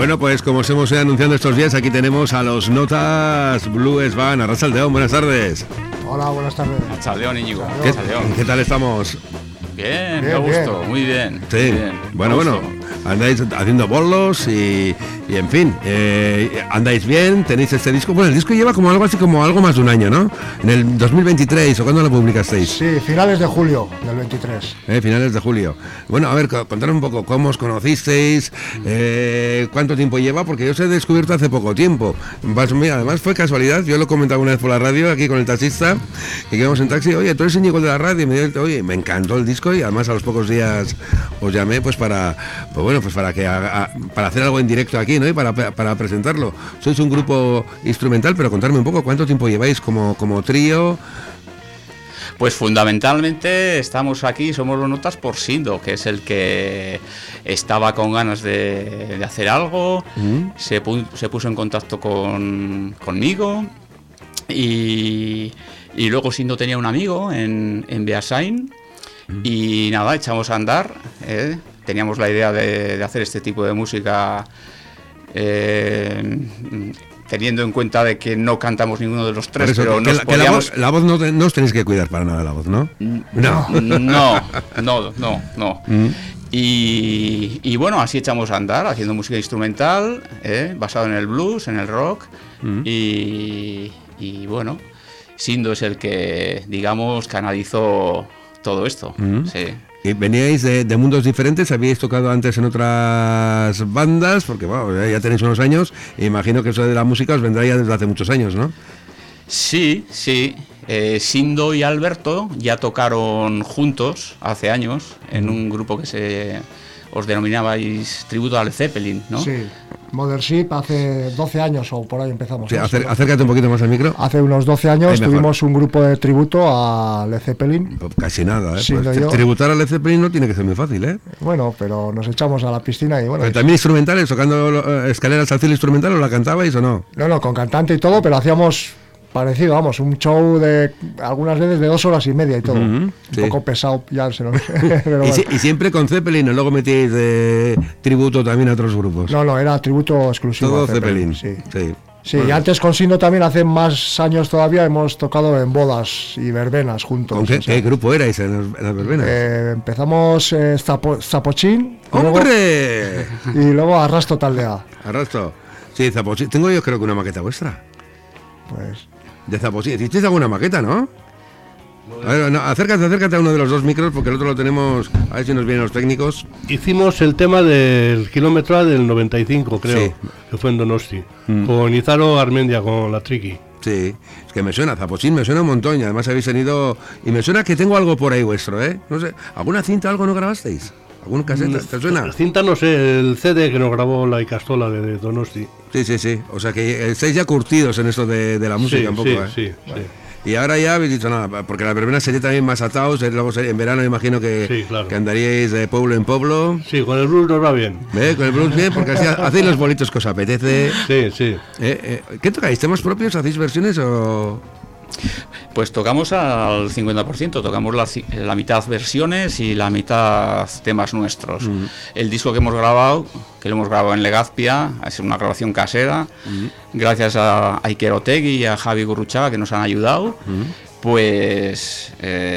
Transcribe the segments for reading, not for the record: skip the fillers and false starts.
Bueno, pues como os hemos ido anunciando estos días, aquí tenemos a los Notas Blues Band. Arrachaldeón, buenas tardes. Hola, buenas tardes. Arrachaldeón, Íñigo. ¿Qué tal estamos? Bien, me gusto, bien. Muy bien. Sí, muy bien. Bueno, andáis haciendo bolos y en fin, andáis bien, tenéis este disco. Bueno, el disco lleva como algo así como algo más de un año, ¿no? En el 2023, ¿o cuándo lo publicasteis? Sí, finales de julio del 23. Finales de julio. Bueno, a ver, contadme un poco cómo os conocisteis, cuánto tiempo lleva, porque yo os he descubierto hace poco tiempo. Mira, además fue casualidad, yo lo he comentado una vez por la radio, aquí con el taxista, que íbamos en taxi, oye, tú eres Íñigo de la radio, y me dijo, oye, me encantó el disco y además a los pocos días os llamé pues para hacer algo en directo aquí, ¿no? Y para presentarlo. Sois un grupo instrumental, pero contarme un poco cuánto tiempo lleváis como trío. Pues fundamentalmente estamos aquí, somos los Notas por Sindo, que es el que estaba con ganas de hacer algo, se puso en contacto conmigo y luego Sindo tenía un amigo en Beasain y nada, echamos a andar, teníamos la idea de hacer este tipo de música teniendo en cuenta de que no cantamos ninguno de los tres, eso, pero nos podíamos... La voz no os tenéis que cuidar para nada, la voz, ¿no? No. Y bueno, así echamos a andar, haciendo música instrumental, basado en el blues, en el rock, y bueno, Sindo es el que, digamos, canalizó todo esto, sí. ¿Y veníais de mundos diferentes? ¿Habíais tocado antes en otras bandas? Porque bueno, ya tenéis unos años e imagino que eso de la música os vendrá ya desde hace muchos años, ¿no? Sí. Sindo y Alberto ya tocaron juntos hace años en un grupo que os denominabais Tributo a Led Zeppelin, ¿no? Sí, Mothership hace 12 años o por ahí empezamos. Sí, acércate un poquito más al micro. Hace unos 12 años tuvimos un grupo de tributo a Led Zeppelin. Casi nada, ¿eh? Pues tributar a Led Zeppelin no tiene que ser muy fácil, ¿eh? Bueno, pero nos echamos a la piscina y bueno... ¿Pero también instrumentales, tocando Escaleras al cielo instrumental, o la cantabais o no? No, con cantante y todo, pero hacíamos... parecido, vamos, un show de algunas veces de 2 horas y media y todo. Un poco pesado, ya se nos... Bueno. ¿Y siempre con Zeppelin o luego metíais de tributo también a otros grupos? No, era tributo exclusivo. Todo a Zeppelin. Sí, bueno. Y antes con Sindo también, hace más años todavía, hemos tocado en bodas y verbenas juntos. ¿Con qué grupo erais en las verbenas? Empezamos Zapochín. ¡Hombre! Y luego Arrasto Taldea. Arrasto. Sí, Zapochín. Tengo yo creo que una maqueta vuestra. Pues... de Zapochín. ¿Hicisteis alguna maqueta, no? A ver, acércate a uno de los dos micros porque el otro lo tenemos, a ver si nos vienen los técnicos. Hicimos el tema del kilómetro del 95, creo, sí. Que fue en Donosti, con Izaro Armendia, con la Triqui. Sí, es que me suena, Zapochín me suena un montón y además habéis tenido... Y me suena que tengo algo por ahí vuestro, ¿eh? No sé, ¿alguna cinta, algo no grabasteis? ¿Algún casete? ¿Te suena? Cinta no sé, el CD que nos grabó la Icastola de Donosti. Sí, o sea que estáis ya curtidos en esto de la música un poco, Sí. Y ahora ya habéis dicho nada, porque la verbena sería también más atados, luego en verano imagino que andaríais de pueblo en pueblo. Sí, con el blues nos va bien. Con el blues bien, porque así hacéis los bolitos que os apetece. Sí. ¿Qué tocáis? ¿Temas propios? ¿Hacéis versiones o...? Pues tocamos al 50%, tocamos la mitad versiones y la mitad temas nuestros. El disco que lo hemos grabado en Legazpia, es una grabación casera, gracias a Iker Otegui y a Javi Gurruchaga que nos han ayudado, pues...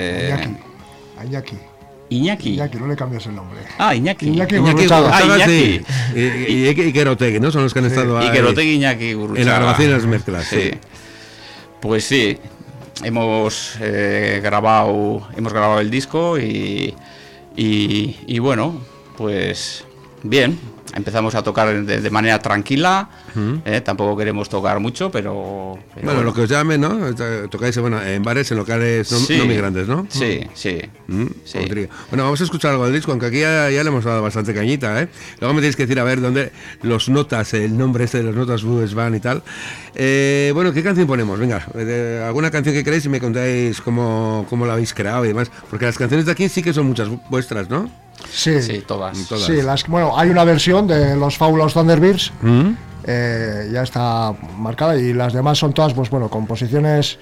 Iñaki, no le cambias el nombre. Iñaki. Iñaki. Y Iker Otegui, ¿no? Son los que han estado ahí. Iker Otegui y Iñaki Gurruchaga. En la grabación y las mezclas. Sí. Pues sí, hemos grabado el disco y bueno, pues bien, empezamos a tocar de manera tranquila, tampoco queremos tocar mucho, pero bueno, lo que os llame, ¿no? Tocáis en bares, en locales no muy grandes, ¿no? Sí. Bueno, vamos a escuchar algo del disco, aunque aquí ya le hemos dado bastante cañita, ¿eh? Luego me tenéis que decir, a ver, dónde los Notas, el nombre de los Notas Blues Band y tal. Bueno, ¿qué canción ponemos? Venga, alguna canción que queréis y me contáis cómo la habéis creado y demás, porque las canciones de aquí sí que son muchas vuestras, ¿no? Sí, todas. Sí, hay una versión de los Fabulous Thunderbirds, ya está marcada, y las demás son todas, pues bueno, composiciones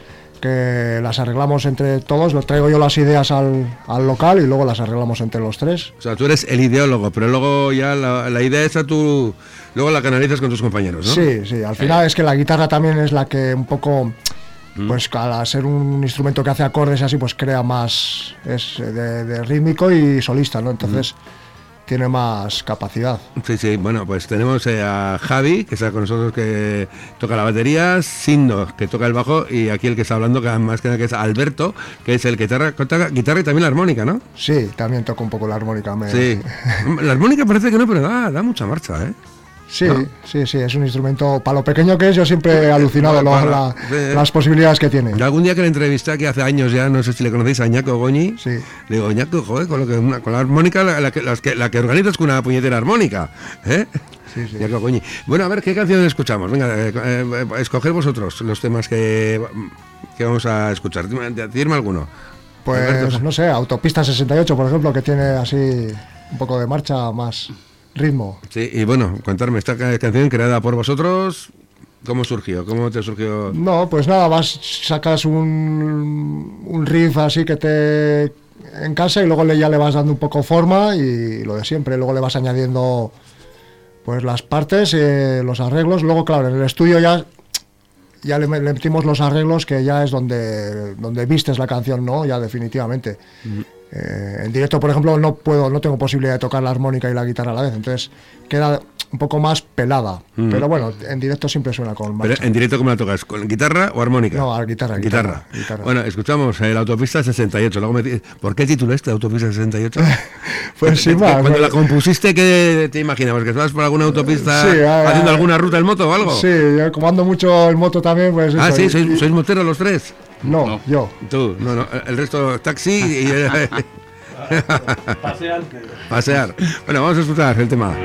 que las arreglamos entre todos, lo traigo yo las ideas al local y luego las arreglamos entre los tres. O sea, tú eres el ideólogo, pero luego ya la idea esa tú luego la canalizas con tus compañeros, ¿no? Sí, al final es que la guitarra también es la que un poco, pues al ser un instrumento que hace acordes así, pues crea más, es de rítmico y solista, ¿no? Entonces tiene más capacidad. Sí, bueno, pues tenemos a Javi, que está con nosotros, que toca la batería, Sindo, que toca el bajo, y aquí el que está hablando, que más que nada, que es Alberto, que es el que toca guitarra y también la armónica, ¿no? Sí, también toco un poco la armónica. Sí, la armónica parece que no, pero da mucha marcha, ¿eh? Sí, ¿no? sí, es un instrumento, para lo pequeño que es, yo siempre he alucinado las posibilidades que tiene. Yo algún día que le entrevisté, que hace años ya, no sé si le conocéis, a Ñaco Goñi, Sí. le digo, Ñaco, joder, con la armónica, la que organizas con una puñetera armónica, ¿eh? Sí. Ñaco Goñi. Bueno, a ver, ¿qué canciones escuchamos? Venga, escoger vosotros los temas que vamos a escuchar. Decirme alguno. Pues, Alberto. no sé, Autopista 68, por ejemplo, que tiene así un poco de marcha, más ritmo. Sí, y bueno, contarme, esta canción creada por vosotros, ¿cómo surgió? ¿Cómo te surgió? No, pues nada, sacas un riff así que te en casa y luego ya le vas dando un poco forma y lo de siempre, luego le vas añadiendo pues las partes, los arreglos, luego claro, en el estudio ya le metimos los arreglos, que ya es donde vistes la canción, ¿no? Ya definitivamente. En directo, por ejemplo, no tengo posibilidad de tocar la armónica y la guitarra a la vez, entonces queda un poco más pelada. Pero bueno, en directo siempre suena con marcha. ¿Pero en directo cómo la tocas? ¿Con guitarra o armónica? No, a guitarra. Bueno, escuchamos la Autopista 68. Luego ¿por qué el título Autopista 68? Pues sin más. Cuando la compusiste, ¿qué te imaginabas? ¿Que estabas por alguna autopista haciendo alguna ruta en moto o algo? Sí, yo como ando mucho en moto también, pues... Ah, eso, sí, ¿sois moteros los tres? No, yo. Tú, no, el resto taxi y... Pasear. Bueno, vamos a escuchar el tema.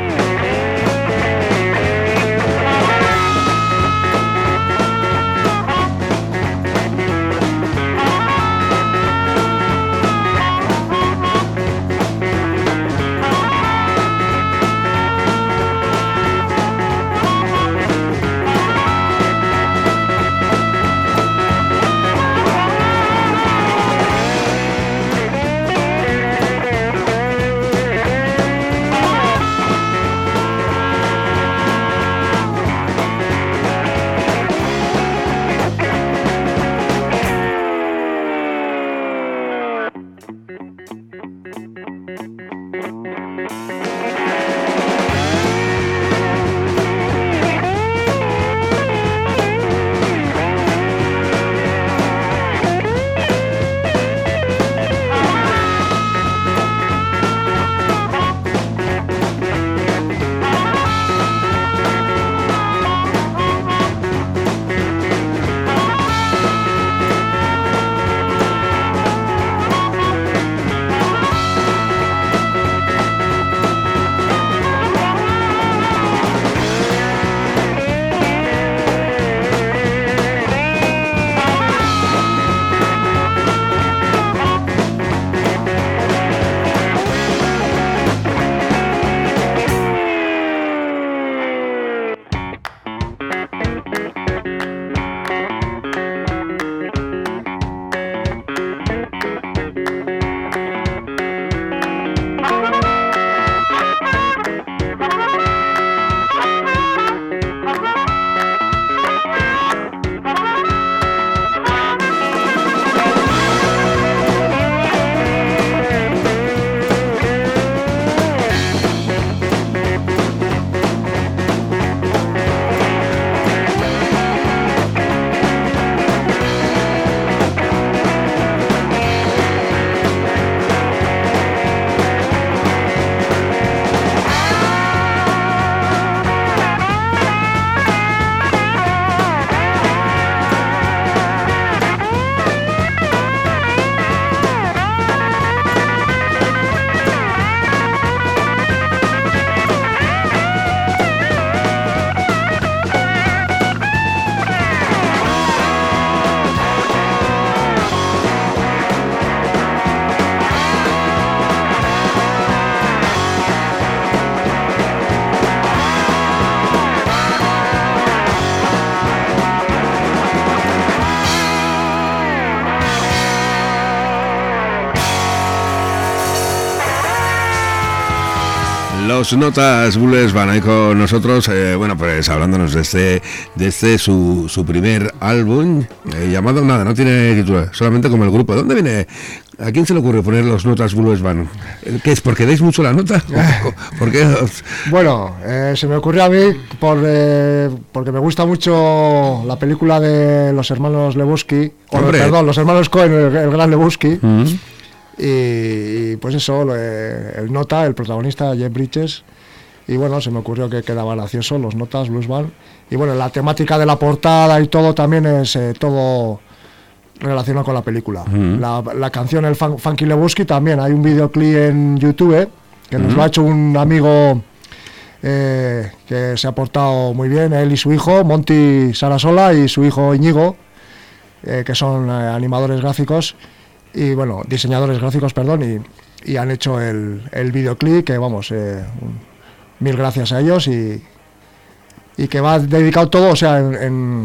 Los Notas Blues van ahí con nosotros, bueno, pues hablándonos de su primer álbum, llamado nada, no tiene título, solamente como el grupo. ¿Dónde viene? ¿A quién se le ocurre poner Los Notas Blues Band? ¿Qué es? ¿Porque dais mucho la nota? ¿Por qué? Bueno, se me ocurrió a mí porque me gusta mucho la película de los hermanos Lebowski, los hermanos Coen, el gran Lebowski. Y pues eso, el Nota, el protagonista, Jeff Bridges, y bueno, se me ocurrió que quedaba gracioso, Los Notas Blues Band. Y bueno, la temática de la portada y todo también es todo relacionado con la película. La canción, el Funky Lebowski, también hay un videoclip en YouTube que nos lo ha hecho un amigo que se ha portado muy bien, él y su hijo, Monty Sarasola, y su hijo Íñigo, que son animadores gráficos, y bueno, diseñadores gráficos, perdón, y han hecho el videoclip, que vamos, mil gracias a ellos, y que va dedicado todo, o sea, en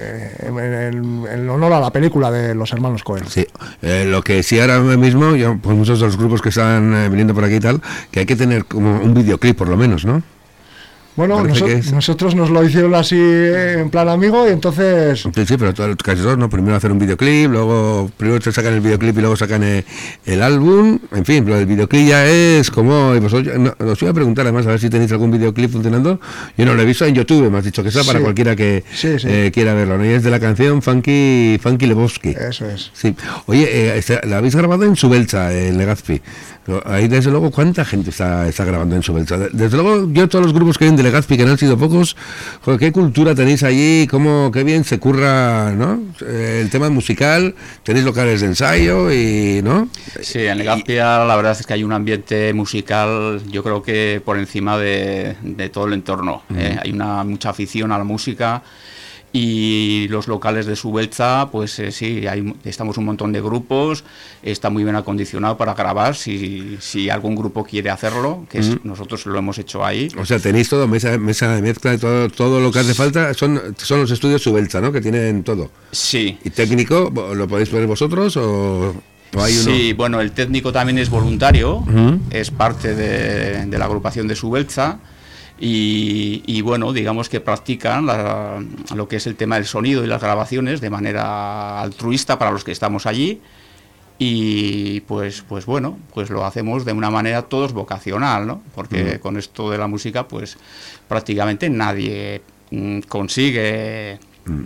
honor a la película de los hermanos Coen. Sí, lo que sí ahora mismo, pues muchos de los grupos que están viniendo por aquí y tal, que hay que tener como un videoclip por lo menos, ¿no? Bueno, nosotros nos lo hicieron así en plan amigo, y entonces... Sí, pero casi todos, ¿no? Primero hacer un videoclip, luego primero te sacan el videoclip y luego sacan el álbum. En fin, pero el videoclip ya es como... os iba a preguntar además a ver si tenéis algún videoclip funcionando. Yo no lo he visto en YouTube, me has dicho que sea para cualquiera que quiera verlo, ¿no? Y es de la canción Funky Lebowski. Eso es. Sí. Oye, la habéis grabado en Subelcha, en Legazpi. Ahí desde luego, ¿cuánta gente está grabando en Subelcha? Desde luego, yo todos los grupos que vienen de Legazpi, que no han sido pocos, joder, ¿qué cultura tenéis allí? Qué bien se curra, ¿no? El tema musical, tenéis locales de ensayo y, ¿no? Sí, en Legazpi la verdad es que hay un ambiente musical, yo creo que por encima de todo el entorno. Hay mucha afición a la música. Y los locales de Subelcha, pues sí, estamos un montón de grupos, está muy bien acondicionado para grabar, si algún grupo quiere hacerlo, que nosotros lo hemos hecho ahí. O sea, tenéis todo, mesa de mezcla, todo lo que hace falta, son los estudios Subelcha, ¿no? Que tienen todo. Sí. ¿Y técnico, lo podéis poner vosotros o hay uno? Sí, bueno, el técnico también es voluntario, es parte de la agrupación de Subelcha. Y bueno, digamos que practican lo que es el tema del sonido y las grabaciones de manera altruista para los que estamos allí, y pues bueno, pues lo hacemos de una manera todos vocacional, ¿no? Porque con esto de la música pues prácticamente nadie consigue,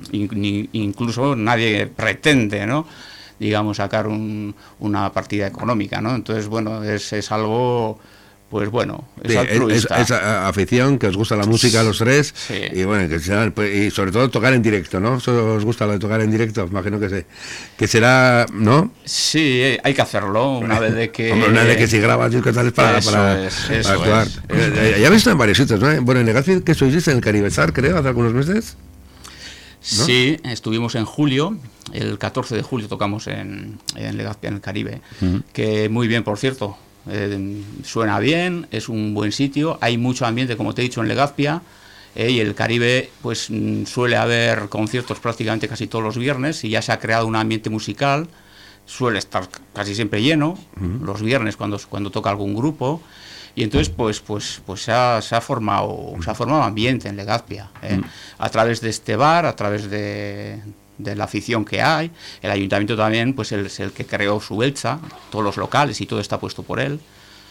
incluso nadie pretende, ¿no?, digamos, sacar una partida económica, ¿no? Entonces, bueno, es algo... Pues bueno, es altruista. Es afición, que os gusta la música a los tres, sí. Y bueno, y sobre todo tocar en directo, ¿no? ¿Os gusta lo de tocar en directo? Imagino que será, ¿no? Sí, hay que hacerlo una vez de que... Hombre, una vez que si grabas discos tales para actuar. Ya habéis estado en varios sitios, ¿no? Bueno, en Legazpi, que sois en el Caribesar, creo, hace algunos meses, ¿no? Sí, estuvimos en julio, el 14 de julio tocamos en Legazpi, en el Caribe, que muy bien, por cierto. Suena bien, es un buen sitio, hay mucho ambiente, como te he dicho, en Legazpia, y el Caribe pues suele haber conciertos prácticamente casi todos los viernes, y ya se ha creado un ambiente musical, suele estar casi siempre lleno los viernes cuando toca algún grupo, y entonces pues se ha formado ambiente en Legazpia, a través de este bar, a través de la afición que hay. El ayuntamiento también pues es el que creó Subelcha, todos los locales y todo está puesto por él,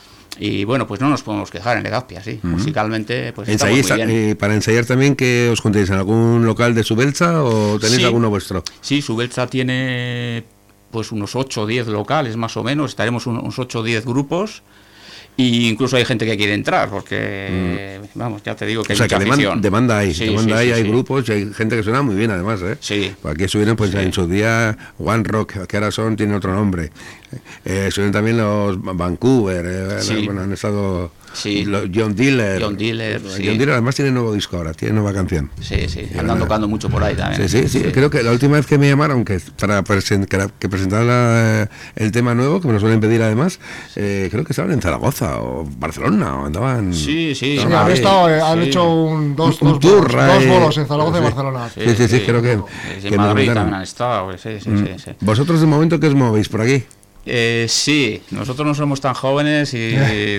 y bueno, pues no nos podemos quejar en Legazpia, sí. Musicalmente pues está muy bien. Para ensayar también, ¿que os juntéis en algún local de Subelcha o tenéis alguno vuestro? Sí, Subelcha tiene pues unos 8 o 10 locales más o menos, estaremos unos 8 o 10 grupos. Y incluso hay gente que quiere entrar, porque, vamos, ya te digo que hay mucha afición. Demanda hay, hay grupos y hay gente que suena muy bien además, ¿eh? Sí. Aquí estuvieron, pues en su día, One Rock, que ahora tienen otro nombre. Estuvieron también los Vancouver, bueno, han estado... Sí. John Diller. John Diller además tiene nuevo disco ahora, tiene nueva canción. Sí, andan tocando mucho por ahí también. Sí. Creo que la última vez que me llamaron, que para que presentaran el tema nuevo, que me lo suelen pedir además, creo que estaban en Zaragoza o Barcelona, o andaban... Sí. Han hecho dos tour, bolos en Zaragoza y Barcelona. Sí, creo que... En Madrid también han estado, sí. ¿Vosotros de momento qué os movéis por aquí? Sí, nosotros no somos tan jóvenes y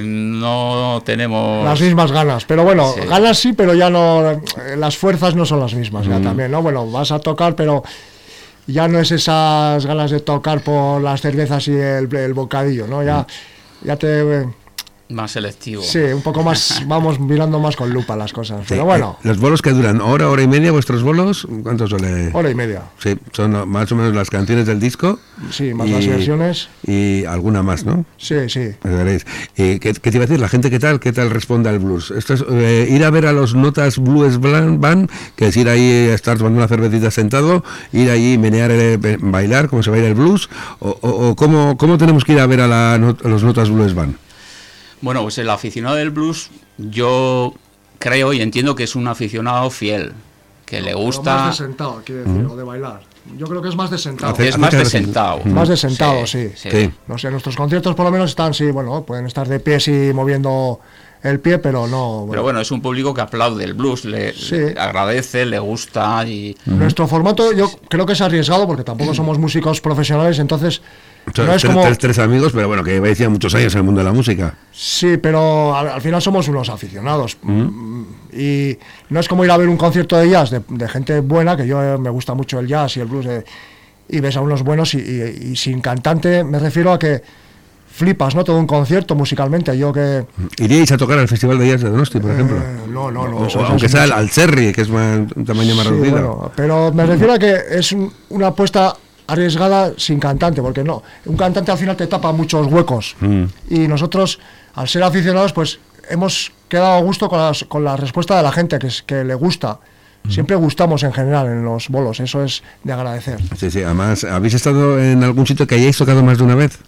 no tenemos las mismas ganas, pero bueno, sí. Ganas sí, pero ya no, las fuerzas no son las mismas ya también, ¿no? Bueno, vas a tocar, pero ya no es esas ganas de tocar por las cervezas y el bocadillo, ¿no? Ya te... más selectivo. Sí, un poco más, vamos mirando más con lupa las cosas, pero bueno. Los bolos que duran hora y media, vuestros bolos, ¿cuánto suele? Hora y media. Sí, son más o menos las canciones del disco. Sí, más las versiones. Y alguna más, ¿no? Sí, sí. Veréis. ¿Qué te iba a decir? ¿La gente qué tal responde al blues? Esto es ir a ver a los Notas Blues Band, que es ir ahí a estar tomando una cervecita sentado, ir allí, menear, bailar, como se baila el blues, o ¿cómo tenemos que ir a ver a los Notas Blues Band? Bueno, pues el aficionado del blues, yo creo y entiendo que es un aficionado fiel, que le gusta... Más de sentado, quiere decir, o de bailar. Yo creo que es más de sentado. Es más de sentado. Más de sentado, sí. Sí. No sé, nuestros conciertos por lo menos están, sí, bueno, pueden estar de pies y moviendo el pie, pero no... Pero bueno, es un público que aplaude el blues, le agradece, le gusta y... Nuestro formato yo creo que es arriesgado porque tampoco somos músicos profesionales, entonces... No es como... tres amigos, pero bueno, que lleváis ya muchos años en el mundo de la música. Sí, pero al final somos unos aficionados. Y no es como ir a ver un concierto de jazz de gente buena, que yo me gusta mucho el jazz y el blues, y ves a unos buenos y sin cantante, me refiero a que flipas, ¿no? Todo un concierto musicalmente. Yo que... ¿Iríais a tocar al Festival de Jazz de Donosti, por ejemplo? No. Aunque sea al Cherry, que es un tamaño más reducido. Bueno, pero me refiero a que es una apuesta arriesgada sin cantante, porque no, un cantante al final te tapa muchos huecos y nosotros, al ser aficionados, pues hemos quedado a gusto con la respuesta de la gente, que le gusta. Siempre gustamos en general en los bolos, eso es de agradecer. Sí, además, ¿habéis estado en algún sitio que hayáis tocado más de una vez?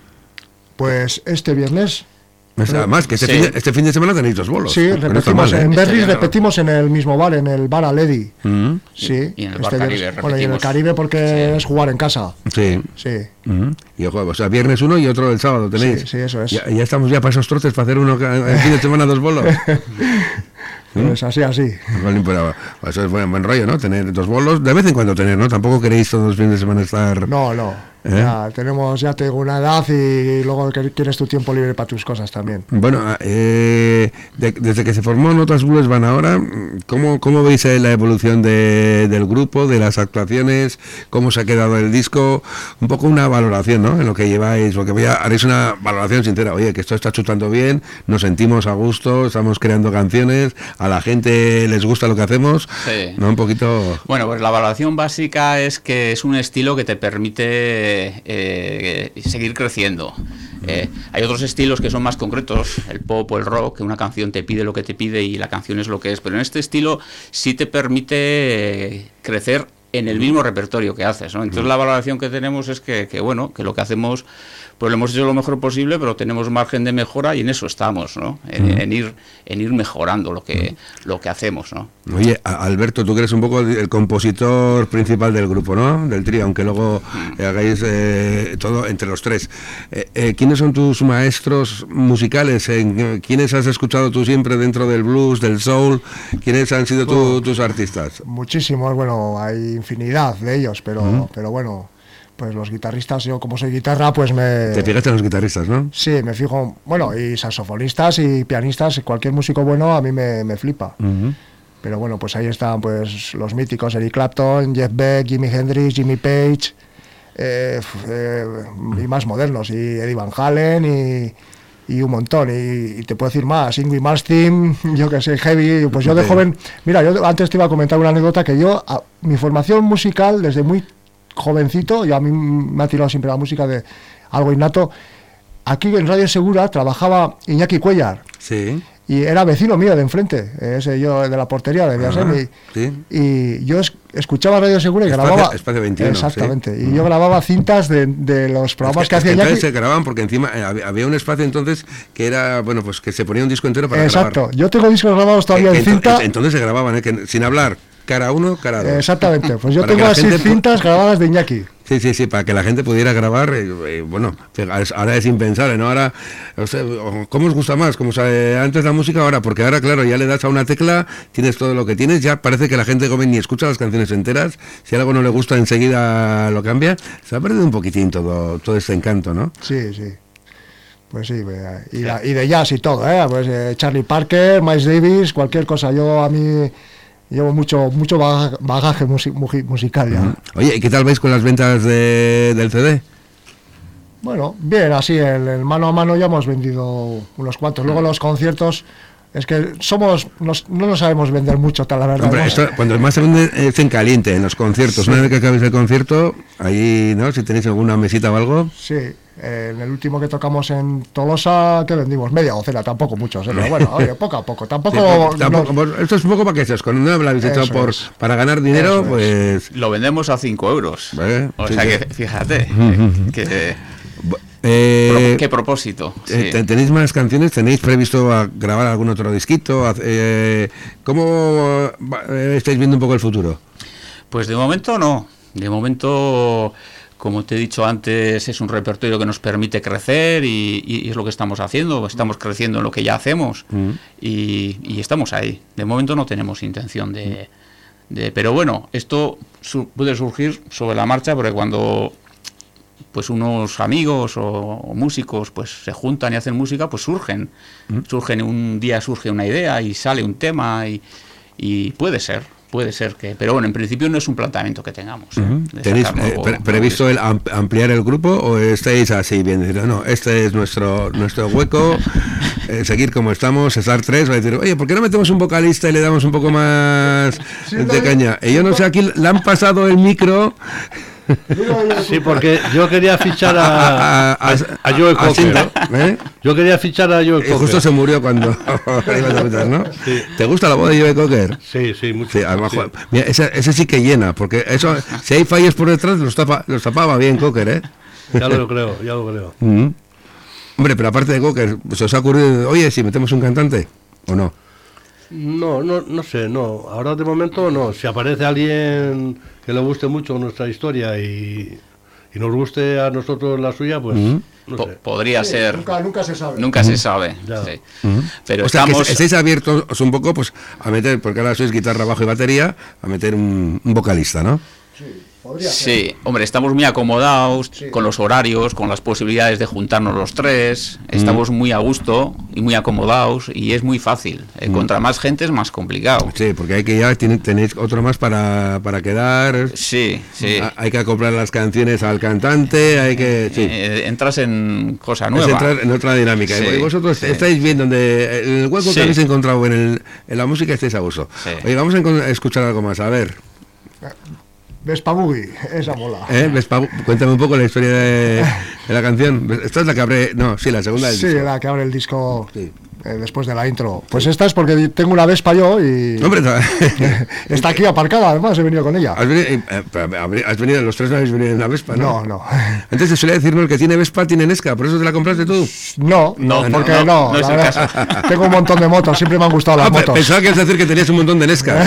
Pues este viernes... Además, que este fin de semana tenéis 2 bolos. Sí, repetimos, en Berry repetimos en el mismo bar, en el bar Aledi. Sí, y en el bar Caribe bueno, y en el Caribe porque es jugar en casa. Sí. Y ojo, o sea, viernes uno y otro el sábado tenéis. Sí, eso es. Ya estamos ya para esos trotes para hacer uno el fin de semana 2 bolos. Pues así. Pero eso es buen rollo, ¿no? Tener 2 bolos, de vez en cuando tener, ¿no? Tampoco queréis todos los fines de semana estar... No. Ya tengo una edad y luego quieres tu tiempo libre para tus cosas también. Bueno, desde que se formó Notas Blues Band ahora, ¿cómo veis la evolución del grupo, de las actuaciones? ¿Cómo se ha quedado el disco? Un poco una valoración, ¿no? En lo que lleváis, porque haréis una valoración sincera. Oye, que esto está chutando bien, nos sentimos a gusto, estamos creando canciones, a la gente les gusta lo que hacemos, ¿no? Un poquito... Bueno, pues la valoración básica es que es un estilo que te permite seguir creciendo. Hay otros estilos que son más concretos, el pop o el rock, que una canción te pide lo que te pide y la canción es lo que es, pero en este estilo sí te permite crecer en el mismo repertorio que haces, ¿no? Entonces la valoración que tenemos es que lo que hacemos, pues lo hemos hecho lo mejor posible, pero tenemos margen de mejora y en eso estamos, ¿no? En ir mejorando lo que hacemos, ¿no? Oye, Alberto, tú que eres un poco el compositor principal del grupo, ¿no? Del trío, aunque luego hagáis todo entre los tres. ¿Quiénes son tus maestros musicales? ¿Quiénes has escuchado tú siempre dentro del blues, del soul? ¿Quiénes han sido tus artistas? Muchísimos, bueno, hay infinidad de ellos, pero bueno, pues los guitarristas, yo como soy guitarra, pues Te fijaste en los guitarristas, ¿no? Sí, me fijo, bueno, y saxofonistas y pianistas, cualquier músico bueno a mí me flipa. Pero bueno, pues ahí están pues los míticos, Eric Clapton, Jeff Beck, Jimi Hendrix, Jimmy Page, y más modernos, y Eddie Van Halen y un montón, y te puedo decir más, Yngwie Malmsteen, yo que sé, Heavy, pues yo de joven, mira, yo antes te iba a comentar una anécdota que mi formación musical desde muy jovencito, y a mí me ha tirado siempre la música de algo innato. Aquí en Radio Segura trabajaba Iñaki Cuellar. Sí. Y era vecino mío de enfrente, ese yo de la portería de Villasem, y yo escuchaba Radio Segura y grababa... Espacio 21, exactamente, y yo grababa cintas de los programas que hacía Iñaki. Se grababan porque encima había un espacio entonces que era, bueno, pues que se ponía un disco entero para grabar. Exacto, yo tengo discos grabados todavía en cinta. Entonces se grababan, sin hablar, cara 1, cara 2. Exactamente, pues yo tengo así cintas grabadas de Iñaki. Sí, para que la gente pudiera grabar, bueno, ahora es impensable, ¿no? Ahora, o sea, ¿cómo os gusta más? Como antes la música, ahora, porque ahora, claro, ya le das a una tecla, tienes todo lo que tienes, ya parece que la gente joven ni escucha las canciones enteras, si algo no le gusta enseguida lo cambia, se ha perdido un poquitín todo este encanto, ¿no? Sí. Pues sí, y de jazz y todo, pues Charlie Parker, Miles Davis, cualquier cosa. A mí llevo mucho bagaje musical ya. Oye, ¿y qué tal vais con las ventas del CD? Bueno, bien, así, el mano a mano ya hemos vendido unos cuantos. Luego los conciertos, es que no nos sabemos vender mucho, tal la verdad. Hombre, cuando más se vende es en caliente, en los conciertos. Sí. Una vez que acabéis el concierto, ahí, ¿no? Si tenéis alguna mesita o algo. Sí, en el último que tocamos en Tolosa, que vendimos media docena, tampoco muchos, pero bueno, oye, poco a poco. Tampoco, pues, esto es un poco para que seas, cuando no lo habéis hecho para ganar dinero, pues... Lo vendemos a 5 euros. O sea que, fíjate, que... ¿Qué propósito? Sí. ¿Tenéis más canciones? ¿Tenéis previsto grabar algún otro disquito? ¿Cómo estáis viendo un poco el futuro? Pues de momento no. De momento, como te he dicho antes, es un repertorio que nos permite crecer y es lo que estamos haciendo. Estamos creciendo en lo que ya hacemos y estamos ahí. De momento no tenemos intención de pero bueno, esto puede surgir sobre la marcha, porque cuando... pues unos amigos o músicos pues se juntan y hacen música, pues surgen un día surge una idea y sale un tema y puede ser que, pero bueno, en principio no es un planteamiento que tengamos. ¿Tenéis previsto el ampliar el grupo o estáis así bien decir, no, este es nuestro hueco, seguir como estamos, estar tres, va a decir, oye, ¿por qué no metemos un vocalista y le damos un poco más de caña? Y yo no sé, aquí le han pasado el micro. Sí, porque yo quería fichar a Joe Cocker, ¿eh? Yo quería fichar a Joe Cocker. Justo se murió cuando ibas a meter, ¿no? Sí. ¿Te gusta la voz de Joe Cocker? Sí, mucho. Sí, además, mira, ese sí que llena, porque eso, si hay fallos por detrás, los tapaba bien Cocker, ¿eh? Ya lo creo. Hombre, pero aparte de Cocker, ¿se os ha ocurrido, oye, si metemos un cantante o no? No sé, no. Ahora de momento no. Si aparece alguien que le guste mucho nuestra historia y nos guste a nosotros la suya, pues no sé. Podría ser. Nunca se sabe. Nunca se sabe. Sí. Pero o sea, que estáis abiertos un poco pues a meter, porque ahora sois guitarra, bajo y batería, a meter un vocalista, ¿no? Sí, hombre, estamos muy acomodados con los horarios, con las posibilidades de juntarnos los tres, estamos muy a gusto y muy acomodados y es muy fácil. Contra más gente es más complicado. Sí, porque hay que ya tenéis otro más para quedar. Sí. Hay que acoplar las canciones al cantante, hay que... Sí. Entras en cosa nueva. Es entrar en otra dinámica. Sí, y vosotros estáis bien donde el hueco que habéis encontrado en la música estáis a gusto. Sí. Oye, vamos a escuchar algo más, a ver. Vespa Boogie, esa mola. Cuéntame un poco la historia de la canción. Esta es la que abre... No, sí, la segunda del disco. Sí, la que abre el disco después de la intro. Pues esta es porque tengo una Vespa yo y... Hombre, está aquí aparcada, además, he venido con ella. ¿Has venido, los tres no habéis venido en una Vespa, no? No. Antes se suele decirme el que tiene Vespa tiene Nesca, ¿por eso te la compraste tú? No, porque no es el caso. Tengo un montón de motos, siempre me han gustado las motos. Pensaba que ibas a decir que tenías un montón de Nesca.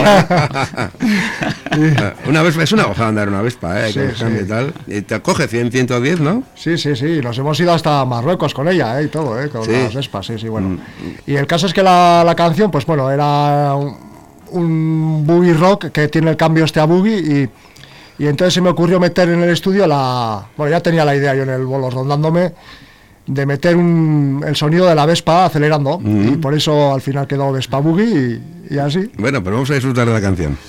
Una Vespa, es una gozada andar una Vespa, sí. Y tal. Y te acoge 100, 110, ¿no? Sí, nos hemos ido hasta Marruecos con ella, y todo, con las Vespas, sí, bueno. Y el caso es que la canción, pues bueno, era un boogie rock que tiene el cambio a boogie y entonces se me ocurrió meter en el estudio bueno, ya tenía la idea yo en el bolo rondándome de meter el sonido de la Vespa acelerando y por eso al final quedó Vespa Boogie y así. Bueno, pero vamos a disfrutar de la canción.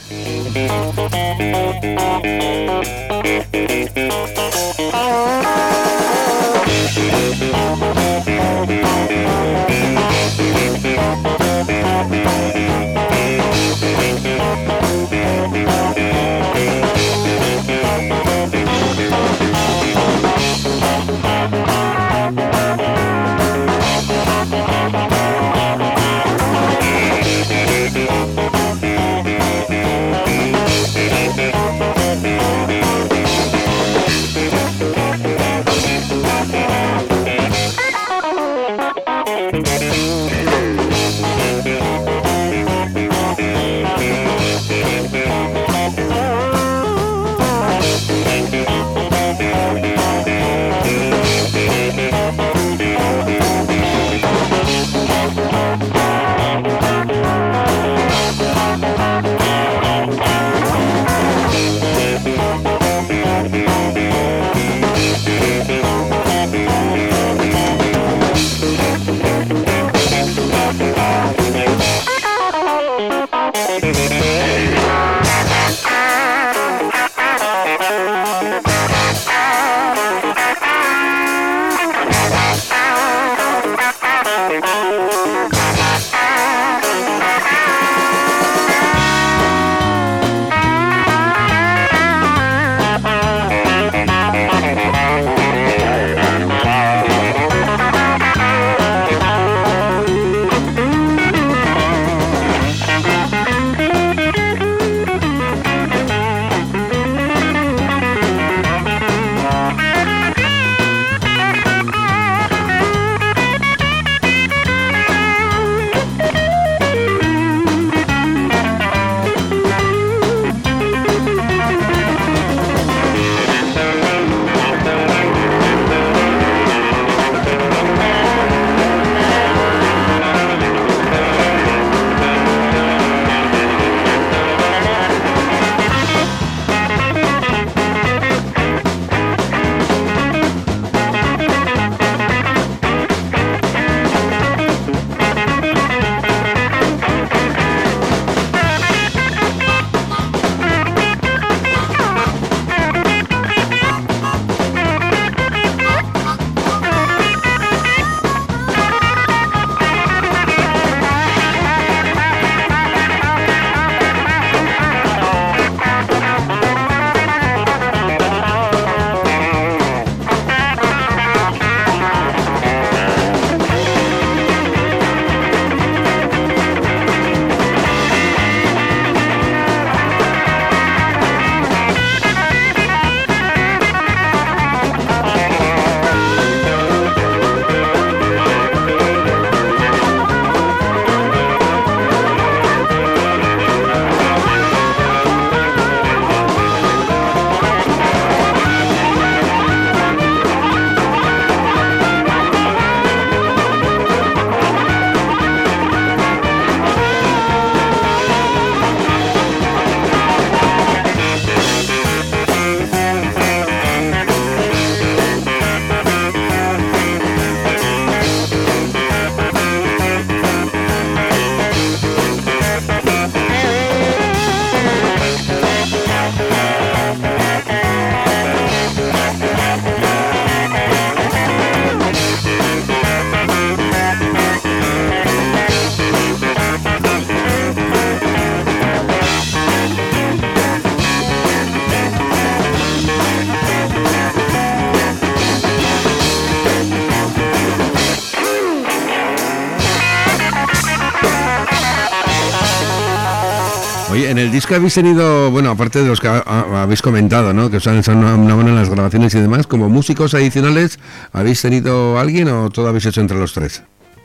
Oye, en el disco habéis tenido, bueno, aparte de los que habéis comentado, ¿no? Que os han echado una mano en las grabaciones y demás, como músicos adicionales, ¿habéis tenido alguien o todo habéis hecho entre los tres?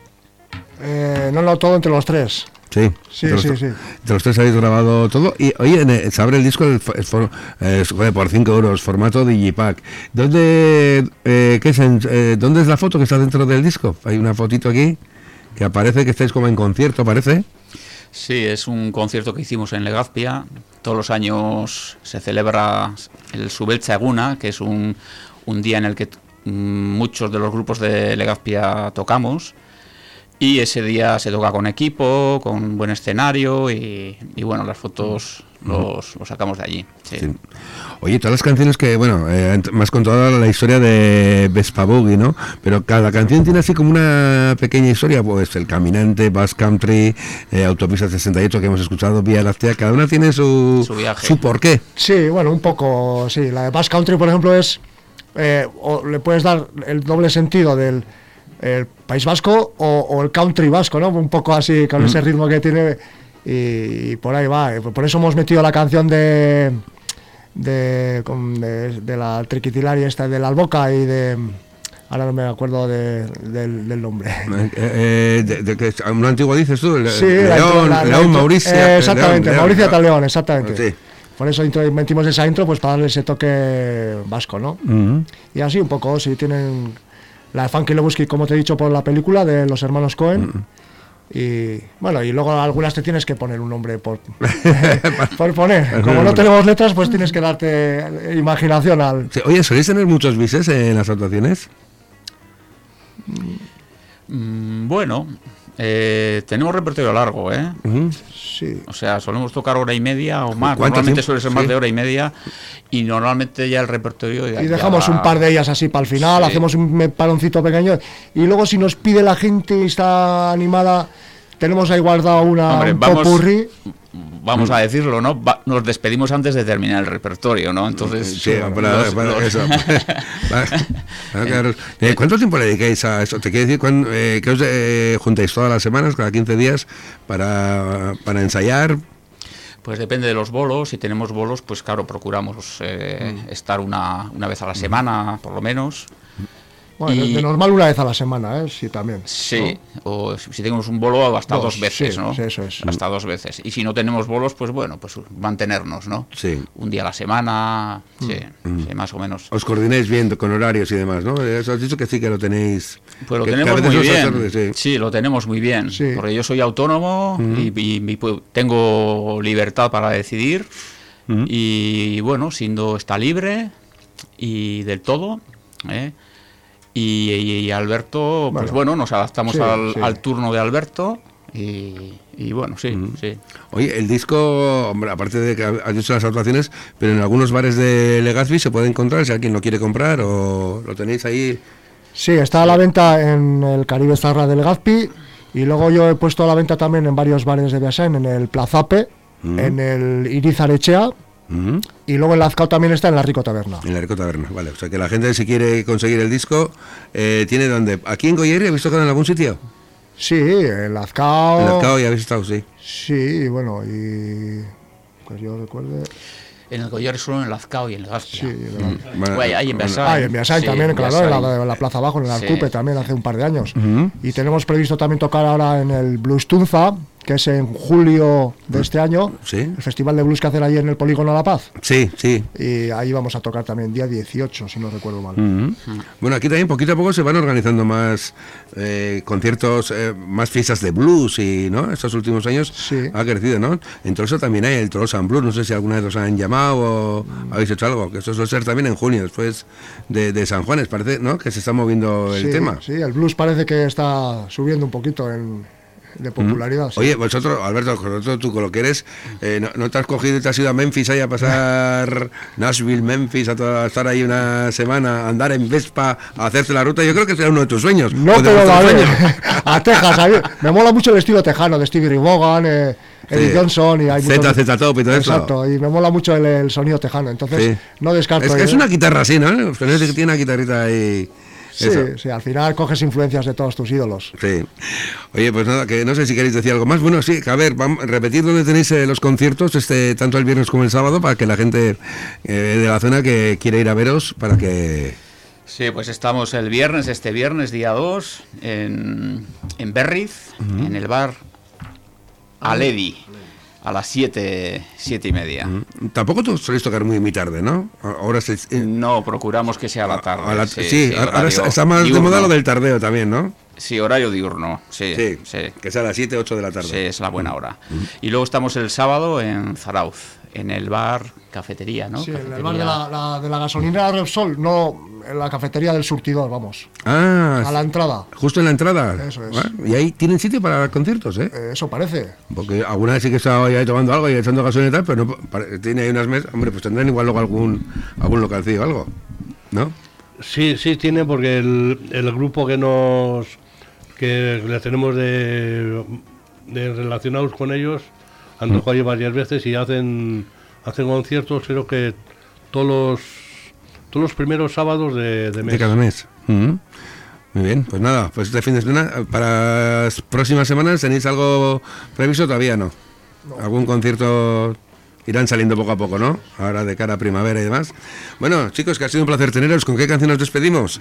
No, todo entre los tres. Sí, sí. Entre los tres habéis grabado todo. Y oye, se abre el disco por 5 euros, formato Digipack. ¿Dónde es la foto que está dentro del disco? Hay una fotito aquí que aparece que estáis como en concierto, parece. Sí, es un concierto que hicimos en Legazpia. Todos los años se celebra el Subeltza Eguna, que es un día en el que muchos de los grupos de Legazpia tocamos. Y ese día se toca con equipo, con buen escenario y bueno, las fotos los sacamos de allí. Sí. Sí. Oye, todas las canciones que, bueno, me has contado la historia de Vespa Boogie, ¿no? Pero cada canción tiene así como una pequeña historia, pues El Caminante, Basque Country, Autopista 68 que hemos escuchado, Vía Láctea, cada una tiene su viaje, su porqué. Sí, bueno, un poco, sí. La de Basque Country, por ejemplo, es, o le puedes dar el doble sentido del el País Vasco o el country vasco, ¿no? Un poco así, con ese ritmo que tiene, y por ahí va. Por eso hemos metido la canción de la Triquitilaria esta, de la Alboca y de... Ahora no me acuerdo del nombre. ¿Un antiguo dices tú? Sí, León, Mauricia. Exactamente, Mauricia León, exactamente. Sí. Por eso metimos esa intro, pues para darle ese toque vasco, ¿no? Y así un poco, si tienen... La de Funky Lebowski, como te he dicho, por la película de los hermanos Cohen. Y bueno, y luego algunas te tienes que poner un nombre por poner. Como no tenemos letras, pues tienes que darte imaginación al... Sí, oye, ¿soléis tener muchos bises en las actuaciones? Bueno, Tenemos repertorio largo, ¿eh? Sí. O sea, solemos tocar hora y media o más. ¿Cuánto Normalmente tiempo? suele ser más Sí. de hora y media. Y normalmente ya el repertorio... Y dejamos un par de ellas así para el final, Sí. hacemos un paroncito pequeño. Y luego si nos pide la gente y está animada, tenemos ahí guardado Hombre, un popurrí. Vamos a decirlo, ¿no? Nos despedimos antes de terminar el repertorio, ¿no? Entonces... Sí, para eso. Claro. ¿Cuánto tiempo le dedicáis a eso? ¿Te quiere decir que os juntáis todas las semanas, cada 15 días, para ensayar? Pues depende de los bolos. Si tenemos bolos, pues claro, procuramos estar una vez a la semana, por lo menos. Bueno, de normal una vez a la semana, ¿eh? Sí, también. Sí, o si tenemos un bolo hasta dos veces, sí, ¿no? sí, eso es. Hasta 2 veces. Y si no tenemos bolos, pues bueno, pues mantenernos, ¿no? Sí. Un día a la semana, sí, más o menos. Os coordináis bien con horarios y demás, ¿no? Eso has dicho que sí que lo tenéis. Pues lo que a tenemos veces muy os bien. absorbe, Sí, lo tenemos muy bien. Sí. Porque yo soy autónomo y tengo libertad para decidir. Y bueno, Sindo está libre y del todo, ¿eh? Y Alberto, pues bueno, nos adaptamos sí, al turno de Alberto y bueno, sí, sí. Oye, el disco, hombre, aparte de que has dicho las actuaciones, pero en algunos bares de Legazpi se puede encontrar si alguien lo quiere comprar o lo tenéis ahí. Sí, está a la venta en el Caribe Zarra del Legazpi y luego yo he puesto a la venta también en varios bares de Beasain, en el Plazape, en el Irizarechea. Y luego el Lazcao también está en la Rico Taberna. En la Rico Taberna, vale. O sea que la gente, si quiere conseguir el disco, tiene donde. ¿Aquí en Goierri habéis tocado en algún sitio? Sí, el Lazcao. En Lazcao ya habéis estado, sí. Sí, bueno, y. Pues yo recuerdo. En el Goyer solo en el Lazcao y en el Gaspia. Sí, Bueno, Ahí en Beasain. en Beasain Sí, también, en claro, Beasain. en la Plaza Abajo, en el Sí. Arcupe también hace un par de años. Y tenemos previsto también tocar ahora en el Blues Tunza, que es en julio de este año, Sí. el festival de blues que hacen allí en el Polígono La Paz. Sí, sí. Y ahí vamos a tocar también día 18, si no recuerdo mal. Bueno, aquí también poquito a poco se van organizando más conciertos, más fiestas de blues y, ¿no? Estos últimos años Sí. ha crecido, ¿no? En Tolosa también hay el Tolosa Blues, no sé si alguna vez os han llamado o habéis hecho algo, que esto suele ser también en junio, después de San Juanes, parece, ¿no? Que se está moviendo el Sí, tema. sí, el blues parece que está subiendo un poquito de popularidad. sí. Oye, vosotros, Alberto, tú con lo que eres, ¿no te has cogido y te has ido a Memphis ahí a pasar Nashville, Memphis, a estar ahí una semana, a andar en Vespa, a hacerte la ruta? Yo creo que será uno de tus sueños. No, o de pero vuestros vale, sueños. a Texas. Me mola mucho el estilo tejano de Stevie Ray Vaughan, Eddie Sí. Johnson y hay muchos- Z Top y todo eso. Exacto, y me mola mucho el sonido tejano. Entonces, Sí. no descarto. Es una guitarra así, ¿no? Pero tiene una guitarrita ahí. Sí, Eso. sí, al final coges influencias de todos tus ídolos. Sí. Oye, pues nada, que no sé si queréis decir algo más. Bueno, sí, que a ver, vamos a repetir dónde tenéis los conciertos, tanto el viernes como el sábado, para que la gente de la zona que quiere ir a veros, para que... Sí, pues estamos este viernes, día 2, en Berriz, en el bar Aledi, a las 7:30. Tampoco soléis tocar muy tarde, ¿no? Ahora No, procuramos que sea a la tarde. sí, ahora horario está más de diurno. moda lo del tardeo también, ¿no? Sí, horario diurno, sí. Que sea a las 7, 8 de la tarde. Sí, es la buena hora. Y luego estamos el sábado en Zarauz, en el bar cafetería, ¿no? Sí, en el Cafetería. bar de la gasolinera Repsol, no, en la cafetería del surtidor, vamos. Ah, A la entrada. justo en la entrada. Eso es. Ah, y ahí tienen sitio para conciertos, ¿eh? Eso parece. Porque alguna vez sí que estaba ahí tomando algo y echando gasolina y tal, pero no, tiene ahí unas mesas. Hombre, pues tendrán igual luego algún localcillo o algo, ¿no? Sí, sí, tiene porque el grupo que le tenemos de relacionados con ellos han tocado allí varias veces y hacen conciertos, creo que todos los primeros sábados de mes. De cada mes. Muy bien, pues nada, pues este fin de semana, para las próximas semanas, ¿tenéis algo previsto? Todavía no. ¿Algún concierto? Irán saliendo poco a poco, ¿no? Ahora de cara a primavera y demás. Bueno, chicos, que ha sido un placer teneros. ¿Con qué canción nos despedimos?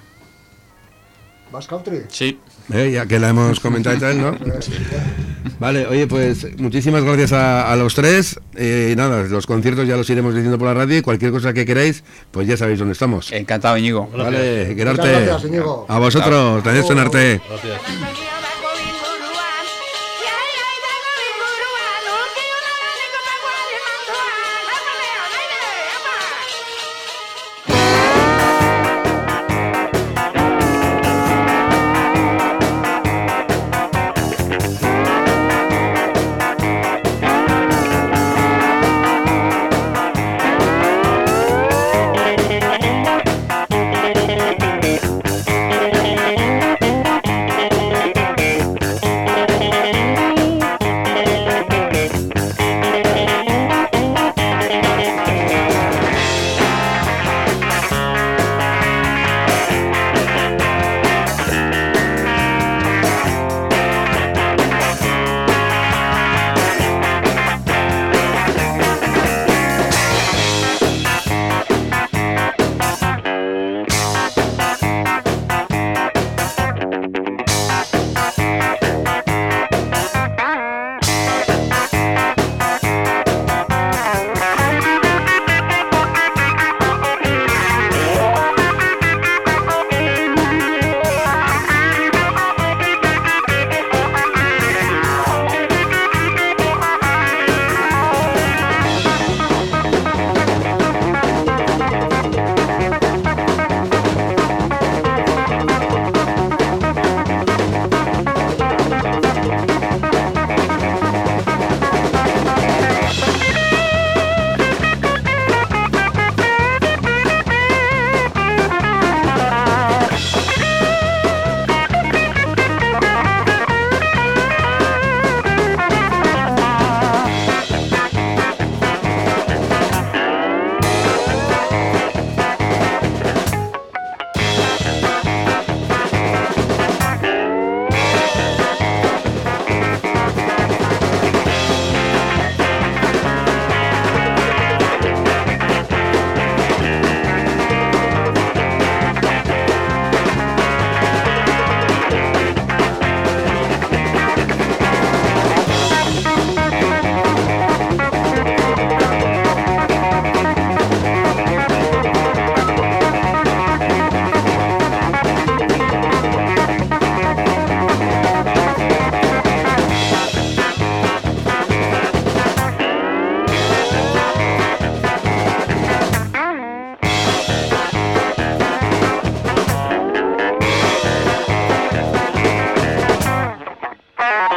¿Bass Country? Sí. Ya que la hemos comentado y tal, ¿no? Vale, oye, pues muchísimas gracias a los tres. Nada, los conciertos ya los iremos diciendo por la radio y cualquier cosa que queráis, pues ya sabéis dónde estamos. Encantado, Íñigo. Vale, Muchas Gerarte. gracias, Íñigo. A vosotros, gracias, Sonarte. Gracias.